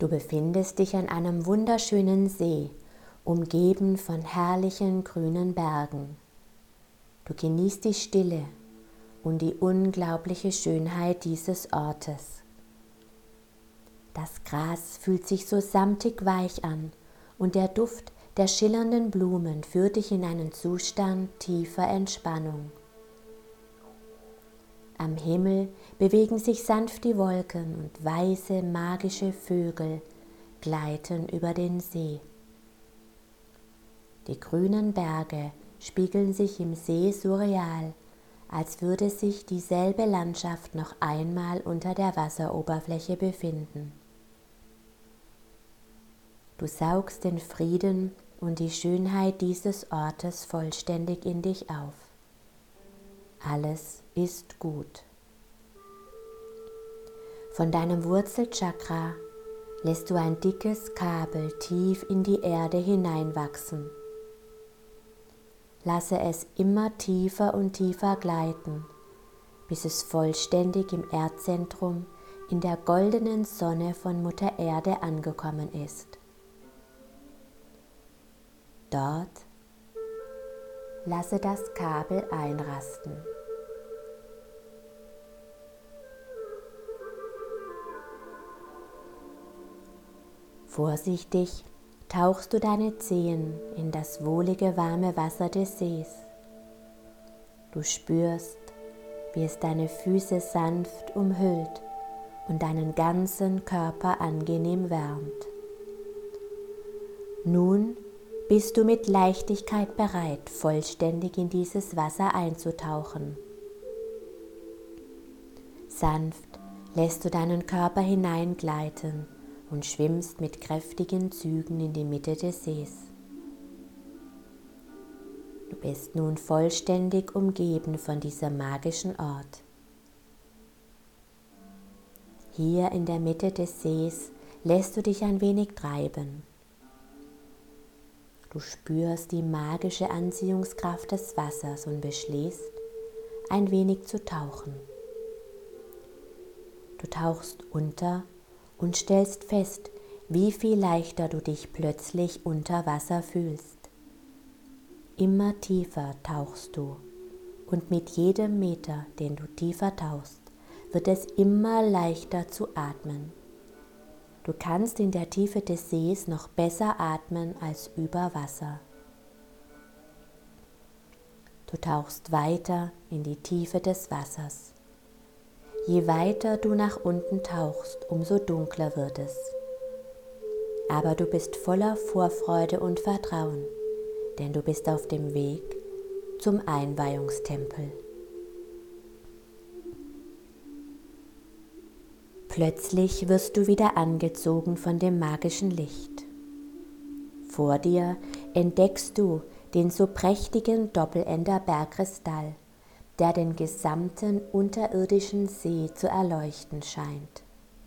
Du befindest dich an einem wunderschönen See, umgeben von herrlichen grünen Bergen. Du genießt die Stille und die unglaubliche Schönheit dieses Ortes. Das Gras fühlt sich so samtig weich an und der Duft der schillernden Blumen führt dich in einen Zustand tiefer Entspannung. Am Himmel bewegen sich sanft die Wolken und weiße, magische Vögel gleiten über den See. Die grünen Berge spiegeln sich im See surreal, als würde sich dieselbe Landschaft noch einmal unter der Wasseroberfläche befinden. Du saugst den Frieden und die Schönheit dieses Ortes vollständig in dich auf. Alles ist gut. Von deinem Wurzelchakra lässt du ein dickes Kabel tief in die Erde hineinwachsen. Lasse es immer tiefer und tiefer gleiten, bis es vollständig im Erdzentrum in der goldenen Sonne von Mutter Erde angekommen ist. Dort lasse das Kabel einrasten. Vorsichtig tauchst du deine Zehen in das wohlige, warme Wasser des Sees. Du spürst, wie es deine Füße sanft umhüllt und deinen ganzen Körper angenehm wärmt. Nun bist du mit Leichtigkeit bereit, vollständig in dieses Wasser einzutauchen. Sanft lässt du deinen Körper hineingleiten und schwimmst mit kräftigen Zügen in die Mitte des Sees. Du bist nun vollständig umgeben von diesem magischen Ort. Hier in der Mitte des Sees lässt du dich ein wenig treiben. Du spürst die magische Anziehungskraft des Wassers und beschließt, ein wenig zu tauchen. Du tauchst unter und stellst fest, wie viel leichter du dich plötzlich unter Wasser fühlst. Immer tiefer tauchst du und mit jedem Meter, den du tiefer tauchst, wird es immer leichter zu atmen. Du kannst in der Tiefe des Sees noch besser atmen als über Wasser. Du tauchst weiter in die Tiefe des Wassers. Je weiter du nach unten tauchst, umso dunkler wird es. Aber du bist voller Vorfreude und Vertrauen, denn du bist auf dem Weg zum Einweihungstempel. Plötzlich wirst du wieder angezogen von dem magischen Licht. Vor dir entdeckst du den so prächtigen Doppelender Bergkristall, der den gesamten unterirdischen See zu erleuchten scheint.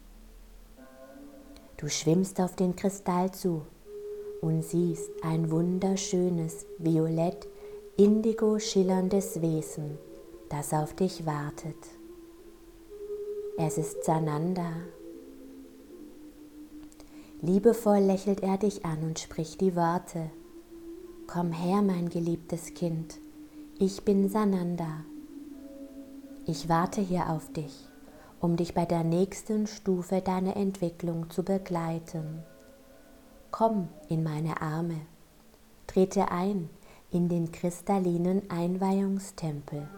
Du schwimmst auf den Kristall zu und siehst ein wunderschönes, violett, indigo schillerndes Wesen, das auf dich wartet. Es ist Sananda. Liebevoll lächelt er dich an und spricht die Worte: Komm her, mein geliebtes Kind, ich bin Sananda. Ich warte hier auf dich, um dich bei der nächsten Stufe deiner Entwicklung zu begleiten. Komm in meine Arme, trete ein in den kristallinen Einweihungstempel.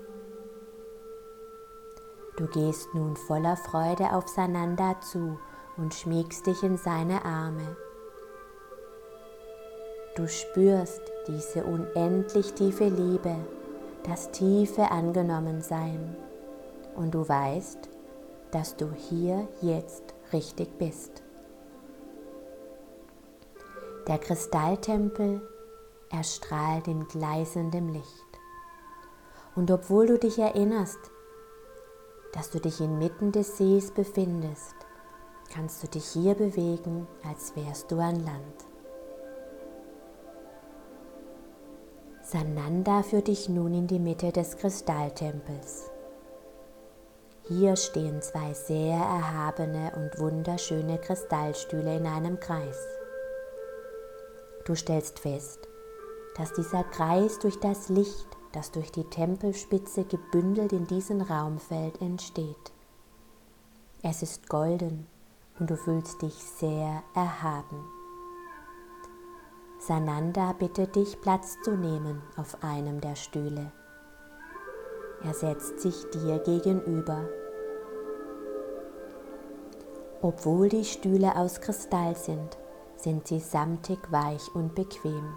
Du gehst nun voller Freude auf Sananda zu und schmiegst dich in seine Arme. Du spürst diese unendlich tiefe Liebe, das tiefe Angenommensein, und du weißt, dass du hier jetzt richtig bist. Der Kristalltempel erstrahlt in gleißendem Licht. Und obwohl du dich erinnerst, dass du dich inmitten des Sees befindest, kannst du dich hier bewegen, als wärst du an Land. Sananda führt dich nun in die Mitte des Kristalltempels. Hier stehen zwei sehr erhabene und wunderschöne Kristallstühle in einem Kreis. Du stellst fest, dass dieser Kreis durch das Licht, das durch die Tempelspitze gebündelt in diesen Raum fällt, entsteht. Es ist golden und du fühlst dich sehr erhaben. Sananda bittet dich, Platz zu nehmen auf einem der Stühle. Er setzt sich dir gegenüber. Obwohl die Stühle aus Kristall sind, sind sie samtig weich und bequem.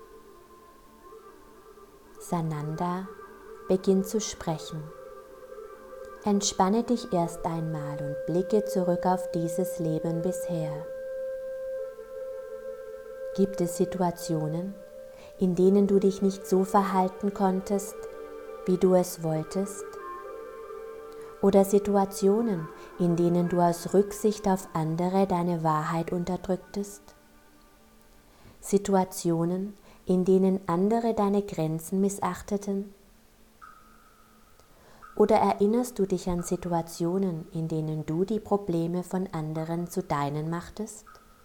Sananda beginnt zu sprechen. Entspanne dich erst einmal und blicke zurück auf dieses Leben bisher. Gibt es Situationen, in denen du dich nicht so verhalten konntest, wie du es wolltest? Oder Situationen, in denen du aus Rücksicht auf andere deine Wahrheit unterdrücktest? Situationen, in denen andere deine Grenzen missachteten? Oder erinnerst du dich an Situationen, in denen du die Probleme von anderen zu deinen machtest?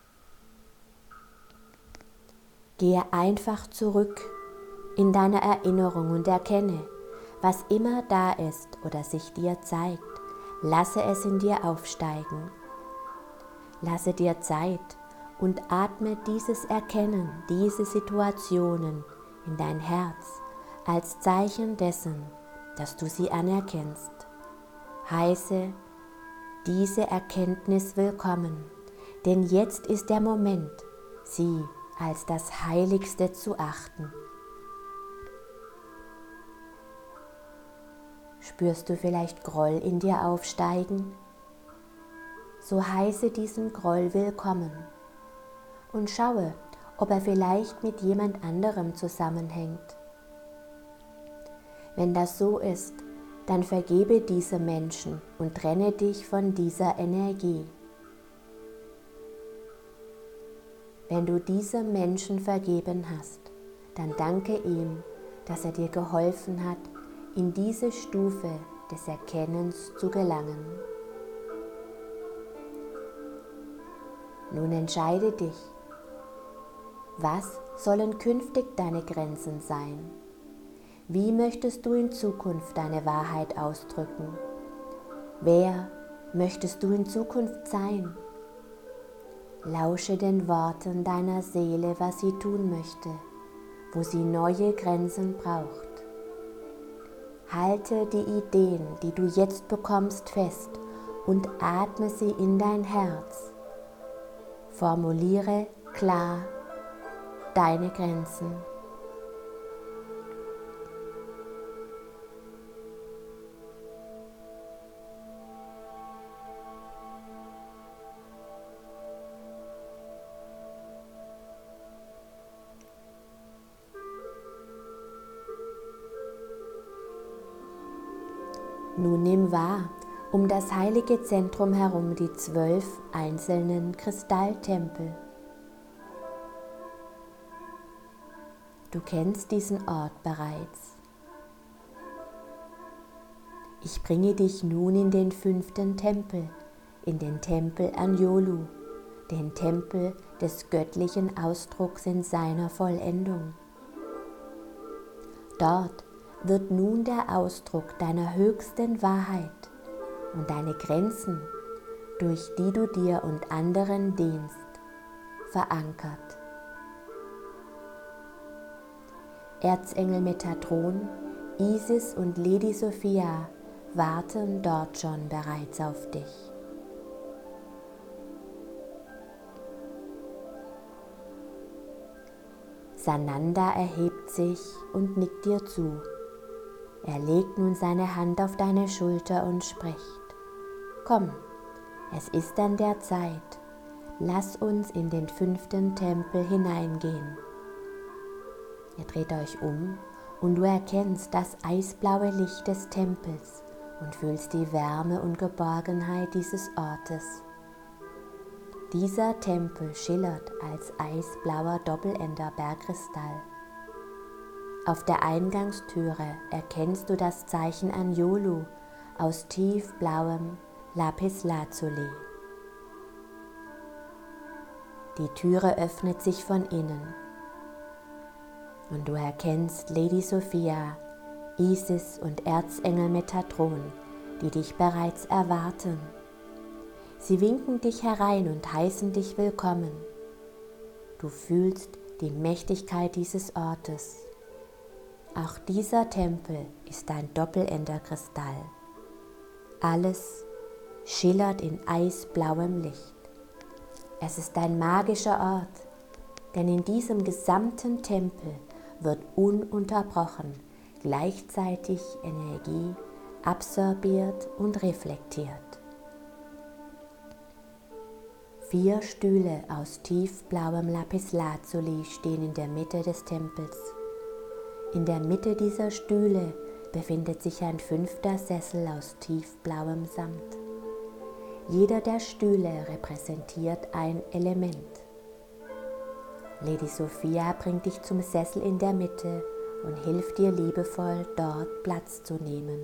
Gehe einfach zurück in deine Erinnerung und erkenne, was immer da ist oder sich dir zeigt, lasse es in dir aufsteigen. Lasse dir Zeit und atme dieses Erkennen, diese Situationen in dein Herz als Zeichen dessen, dass du sie anerkennst. Heiße diese Erkenntnis willkommen, denn jetzt ist der Moment, sie als das Heiligste zu achten. Spürst du vielleicht Groll in dir aufsteigen? So heiße diesen Groll willkommen und schaue, ob er vielleicht mit jemand anderem zusammenhängt. Wenn das so ist, dann vergebe diese Menschen und trenne dich von dieser Energie. Wenn du diesem Menschen vergeben hast, dann danke ihm, dass er dir geholfen hat, in diese Stufe des Erkennens zu gelangen. Nun entscheide dich, was sollen künftig deine Grenzen sein? Wie möchtest du in Zukunft deine Wahrheit ausdrücken? Wer möchtest du in Zukunft sein? Lausche den Worten deiner Seele, was sie tun möchte, wo sie neue Grenzen braucht. Halte die Ideen, die du jetzt bekommst, fest und atme sie in dein Herz. Formuliere klar deine Grenzen. Nun nimm wahr, um das heilige Zentrum herum die 12 einzelnen Kristalltempel. Du kennst diesen Ort bereits. Ich bringe dich nun in den 5. Tempel, in den Tempel Anjolu, den Tempel des göttlichen Ausdrucks in seiner Vollendung. Dort wird nun der Ausdruck deiner höchsten Wahrheit und deine Grenzen, durch die du dir und anderen dienst, verankert. Erzengel Metatron, Isis und Lady Sophia warten dort schon bereits auf dich. Sananda erhebt sich und nickt dir zu. Er legt nun seine Hand auf deine Schulter und spricht: Komm, es ist an der Zeit, lass uns in den 5. Tempel hineingehen. Ihr dreht euch um und du erkennst das eisblaue Licht des Tempels und fühlst die Wärme und Geborgenheit dieses Ortes. Dieser Tempel schillert als eisblauer Doppelender Bergkristall. Auf der Eingangstüre erkennst du das Zeichen Anjolu, aus tiefblauem Lapislazuli. Die Türe öffnet sich von innen und du erkennst Lady Sophia, Isis und Erzengel Metatron, die dich bereits erwarten. Sie winken dich herein und heißen dich willkommen. Du fühlst die Mächtigkeit dieses Ortes. Auch dieser Tempel ist ein Doppelenderkristall. Alles schillert in eisblauem Licht. Es ist ein magischer Ort, denn in diesem gesamten Tempel wird ununterbrochen gleichzeitig Energie absorbiert und reflektiert. 4 Stühle aus tiefblauem Lapislazuli stehen in der Mitte des Tempels. In der Mitte dieser Stühle befindet sich ein 5. Sessel aus tiefblauem Samt. Jeder der Stühle repräsentiert ein Element. Lady Sophia bringt dich zum Sessel in der Mitte und hilft dir liebevoll, dort Platz zu nehmen.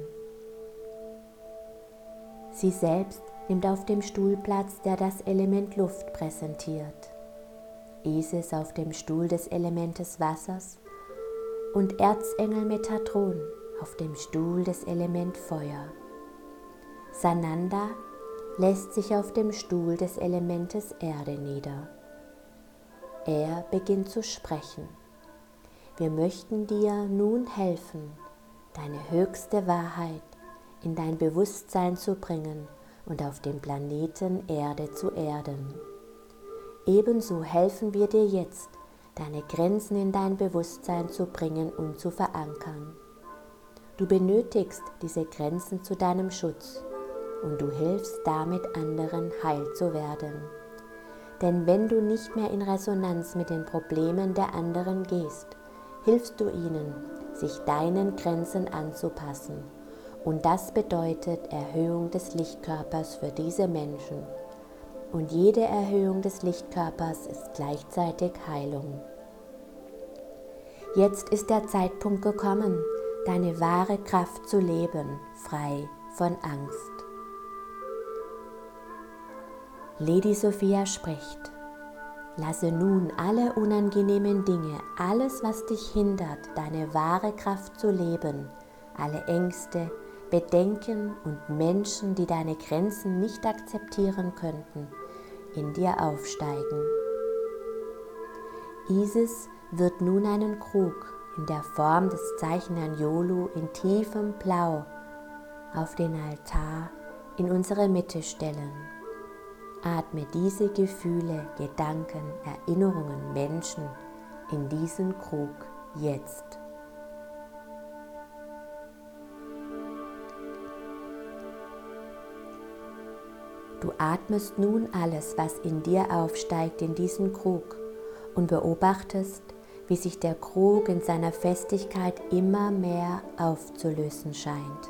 Sie selbst nimmt auf dem Stuhl Platz, der das Element Luft präsentiert. Isis auf dem Stuhl des Elementes Wassers und Erzengel Metatron auf dem Stuhl des Element Feuer. Sananda lässt sich auf dem Stuhl des Elementes Erde nieder. Er beginnt zu sprechen. Wir möchten dir nun helfen, deine höchste Wahrheit in dein Bewusstsein zu bringen und auf dem Planeten Erde zu erden. Ebenso helfen wir dir jetzt, deine Grenzen in dein Bewusstsein zu bringen und zu verankern. Du benötigst diese Grenzen zu deinem Schutz und du hilfst damit anderen, heil zu werden. Denn wenn du nicht mehr in Resonanz mit den Problemen der anderen gehst, hilfst du ihnen, sich deinen Grenzen anzupassen. Und das bedeutet Erhöhung des Lichtkörpers für diese Menschen. Und jede Erhöhung des Lichtkörpers ist gleichzeitig Heilung. Jetzt ist der Zeitpunkt gekommen, deine wahre Kraft zu leben, frei von Angst. Lady Sophia spricht: Lasse nun alle unangenehmen Dinge, alles, was dich hindert, deine wahre Kraft zu leben, alle Ängste, Bedenken und Menschen, die deine Grenzen nicht akzeptieren könnten, in dir aufsteigen. Isis wird nun einen Krug in der Form des Zeichen Anjolu in tiefem Blau auf den Altar in unsere Mitte stellen. Atme diese Gefühle, Gedanken, Erinnerungen, Menschen in diesen Krug jetzt. Du atmest nun alles, was in dir aufsteigt, in diesen Krug und beobachtest, wie sich der Krug in seiner Festigkeit immer mehr aufzulösen scheint.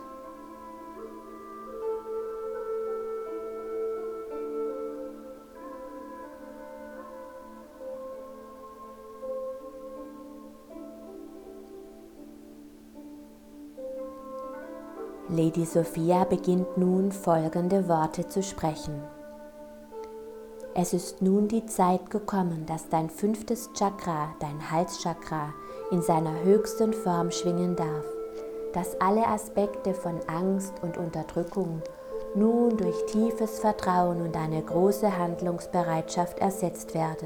Lady Sophia beginnt nun folgende Worte zu sprechen. Es ist nun die Zeit gekommen, dass dein 5. Chakra, dein Halschakra, in seiner höchsten Form schwingen darf, dass alle Aspekte von Angst und Unterdrückung nun durch tiefes Vertrauen und eine große Handlungsbereitschaft ersetzt werden.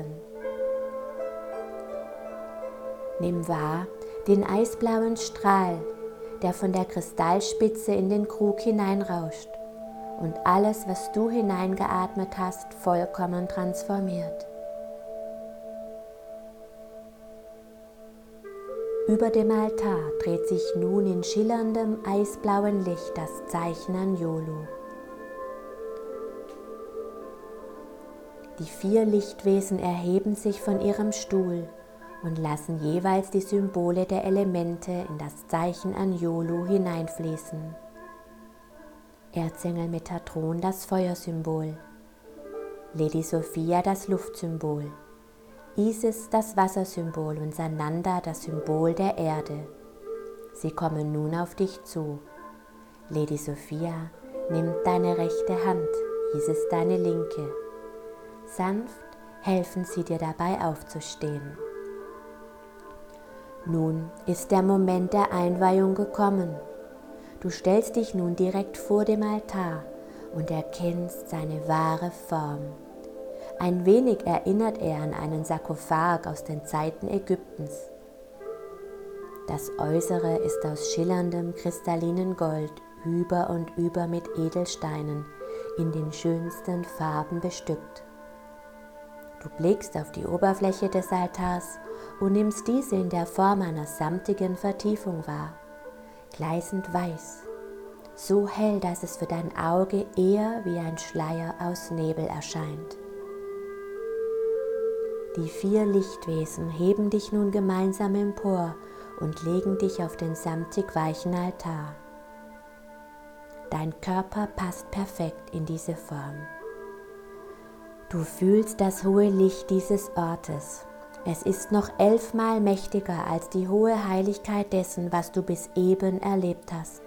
Nimm wahr den eisblauen Strahl, der von der Kristallspitze in den Krug hineinrauscht und alles, was du hineingeatmet hast, vollkommen transformiert. Über dem Altar dreht sich nun in schillerndem eisblauen Licht das Zeichen Anjolu. Die 4 Lichtwesen erheben sich von ihrem Stuhl und lassen jeweils die Symbole der Elemente in das Zeichen Anjolu hineinfließen. Erzengel Metatron das Feuersymbol, Lady Sophia das Luftsymbol, Isis das Wassersymbol und Sananda das Symbol der Erde. Sie kommen nun auf dich zu. Lady Sophia nimmt deine rechte Hand, Isis deine linke. Sanft helfen sie dir dabei aufzustehen. Nun ist der Moment der Einweihung gekommen. Du stellst dich nun direkt vor dem Altar und erkennst seine wahre Form. Ein wenig erinnert er an einen Sarkophag aus den Zeiten Ägyptens. Das Äußere ist aus schillerndem, kristallinen Gold über und über mit Edelsteinen in den schönsten Farben bestückt. Du blickst auf die Oberfläche des Altars und nimmst diese in der Form einer samtigen Vertiefung wahr, gleißend weiß, so hell, dass es für dein Auge eher wie ein Schleier aus Nebel erscheint. Die 4 Lichtwesen heben dich nun gemeinsam empor und legen dich auf den samtig weichen Altar. Dein Körper passt perfekt in diese Form. Du fühlst das hohe Licht dieses Ortes. Es ist noch 11-mal mächtiger als die hohe Heiligkeit dessen, was du bis eben erlebt hast.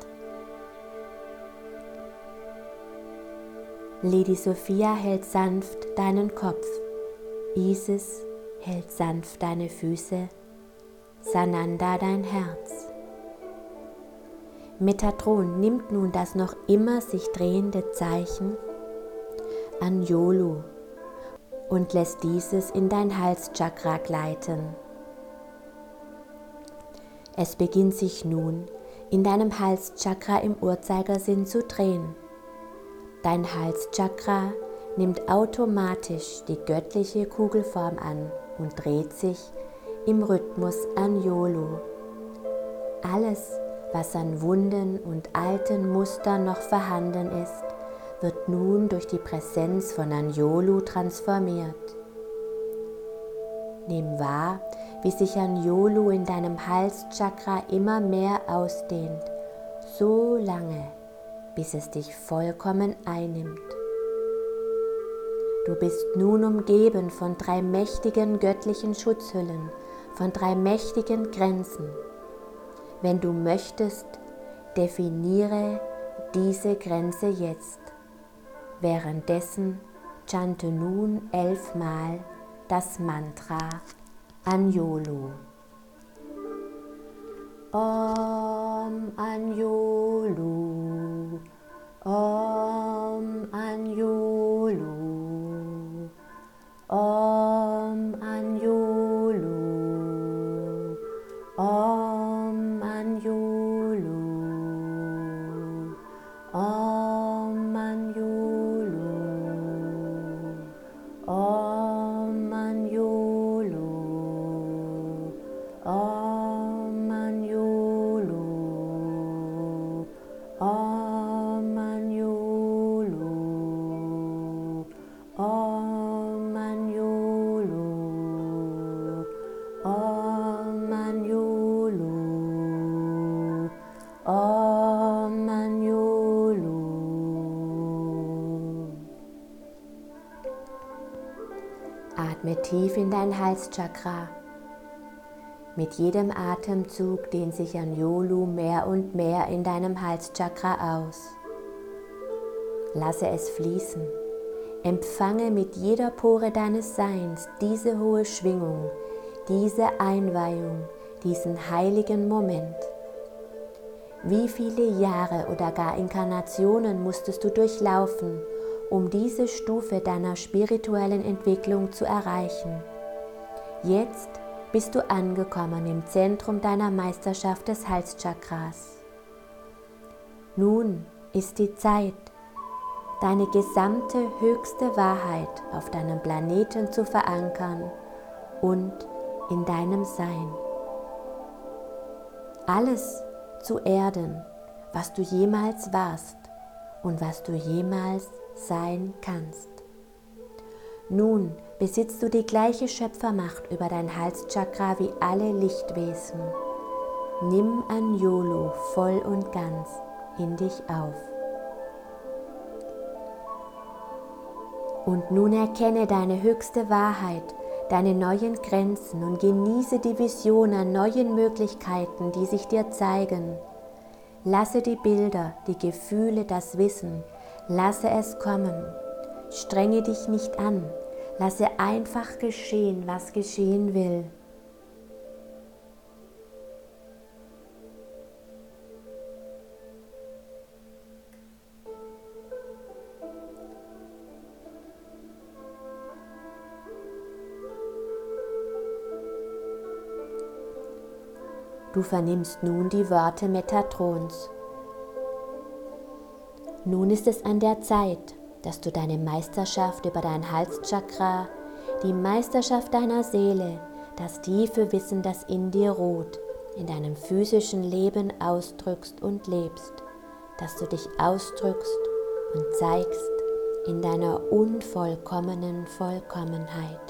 Lady Sophia hält sanft deinen Kopf, Isis hält sanft deine Füße, Sananda dein Herz. Metatron nimmt nun das noch immer sich drehende Zeichen Anjolu und lässt dieses in dein Halschakra gleiten. Es beginnt sich nun in deinem Halschakra im Uhrzeigersinn zu drehen. Dein Halschakra nimmt automatisch die göttliche Kugelform an und dreht sich im Rhythmus Anjolu. Alles, was an Wunden und alten Mustern noch vorhanden ist, wird nun durch die Präsenz von Anjolu transformiert. Nimm wahr, wie sich Anjolu in deinem Halschakra immer mehr ausdehnt, so lange, bis es dich vollkommen einnimmt. Du bist nun umgeben von 3 mächtigen göttlichen Schutzhüllen, von 3 mächtigen Grenzen. Wenn du möchtest, definiere diese Grenze jetzt. Währenddessen chante nun 11-mal das Mantra Anjolu. Om Anjolu, Om Anjolu, Om Anjolu, Om Anjolu, Om Anjolu, Om Anjolu, Om Anjolu, Om Anjolu, Om Anjolu, Om Anjolu, Om Anjolu. Atme tief in dein Halschakra. Mit jedem Atemzug dehnt sich Anjolu mehr und mehr in deinem Halschakra aus. Lasse es fließen. Empfange mit jeder Pore deines Seins diese hohe Schwingung, diese Einweihung, diesen heiligen Moment. Wie viele Jahre oder gar Inkarnationen musstest du durchlaufen, um diese Stufe deiner spirituellen Entwicklung zu erreichen? Jetzt bist du angekommen im Zentrum deiner Meisterschaft des Halschakras. Nun ist die Zeit, deine gesamte höchste Wahrheit auf deinem Planeten zu verankern und in deinem Sein. Alles zu erden, was du jemals warst und was du jemals sein kannst. Nun besitzt du die gleiche Schöpfermacht über dein Halschakra wie alle Lichtwesen. Nimm Anjolu voll und ganz in dich auf. Und nun erkenne deine höchste Wahrheit, deine neuen Grenzen und genieße die Vision an neuen Möglichkeiten, die sich dir zeigen. Lasse die Bilder, die Gefühle, das Wissen, lasse es kommen. Strenge dich nicht an, lasse einfach geschehen, was geschehen will. Du vernimmst nun die Worte Metatrons. Nun ist es an der Zeit, dass du deine Meisterschaft über dein Halschakra, die Meisterschaft deiner Seele, das tiefe Wissen, das in dir ruht, in deinem physischen Leben ausdrückst und lebst, dass du dich ausdrückst und zeigst in deiner unvollkommenen Vollkommenheit.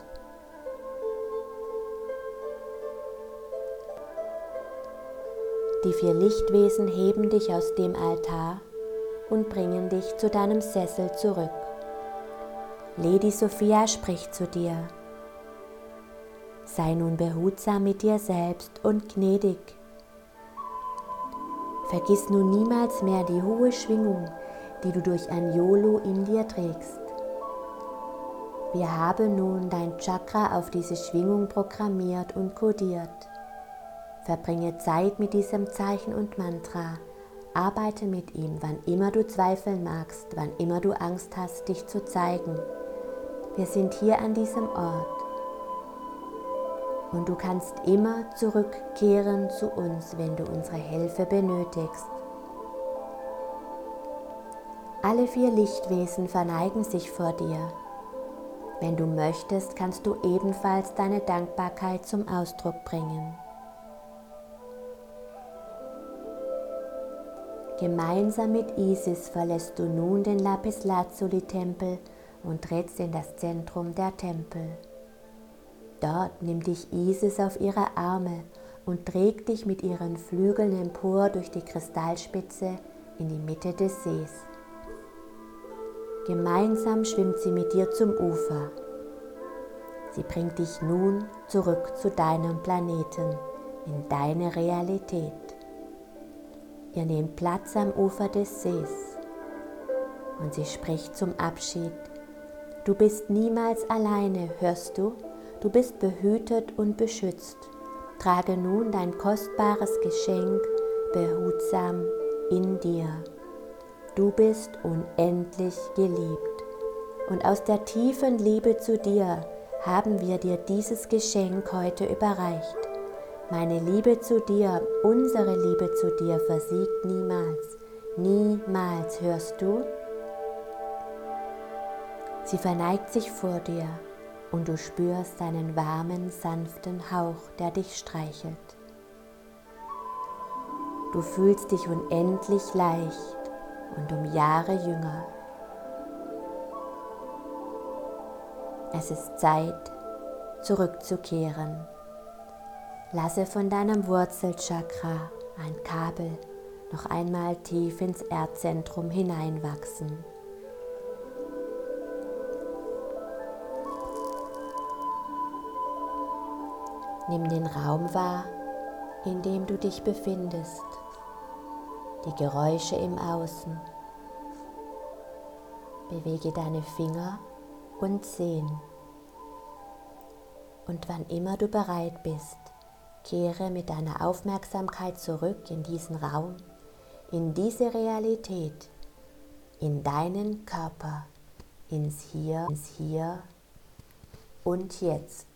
Die 4 Lichtwesen heben dich aus dem Altar und bringen dich zu deinem Sessel zurück. Lady Sophia spricht zu dir. Sei nun behutsam mit dir selbst und gnädig. Vergiss nun niemals mehr die hohe Schwingung, die du durch ein YOLO in dir trägst. Wir haben nun dein Chakra auf diese Schwingung programmiert und kodiert. Verbringe Zeit mit diesem Zeichen und Mantra. Arbeite mit ihm, wann immer du zweifeln magst, wann immer du Angst hast, dich zu zeigen. Wir sind hier an diesem Ort. Und du kannst immer zurückkehren zu uns, wenn du unsere Hilfe benötigst. Alle 4 Lichtwesen verneigen sich vor dir. Wenn du möchtest, kannst du ebenfalls deine Dankbarkeit zum Ausdruck bringen. Gemeinsam mit Isis verlässt du nun den Lapislazuli-Tempel und trittst in das Zentrum der Tempel. Dort nimmt dich Isis auf ihre Arme und trägt dich mit ihren Flügeln empor durch die Kristallspitze in die Mitte des Sees. Gemeinsam schwimmt sie mit dir zum Ufer. Sie bringt dich nun zurück zu deinem Planeten, in deine Realität. Ihr nehmt Platz am Ufer des Sees und sie spricht zum Abschied. Du bist niemals alleine, hörst du? Du bist behütet und beschützt. Trage nun dein kostbares Geschenk behutsam in dir. Du bist unendlich geliebt. Und aus der tiefen Liebe zu dir haben wir dir dieses Geschenk heute überreicht. Meine Liebe zu dir, unsere Liebe zu dir versiegt niemals. Niemals, hörst du? Sie verneigt sich vor dir und du spürst seinen warmen, sanften Hauch, der dich streichelt. Du fühlst dich unendlich leicht und um Jahre jünger. Es ist Zeit, zurückzukehren. Lasse von deinem Wurzelchakra ein Kabel noch einmal tief ins Erdzentrum hineinwachsen. Nimm den Raum wahr, in dem du dich befindest, die Geräusche im Außen. Bewege deine Finger und Zehen. Und wann immer du bereit bist, kehre mit deiner Aufmerksamkeit zurück in diesen Raum, in diese Realität, in deinen Körper, ins Hier und Jetzt.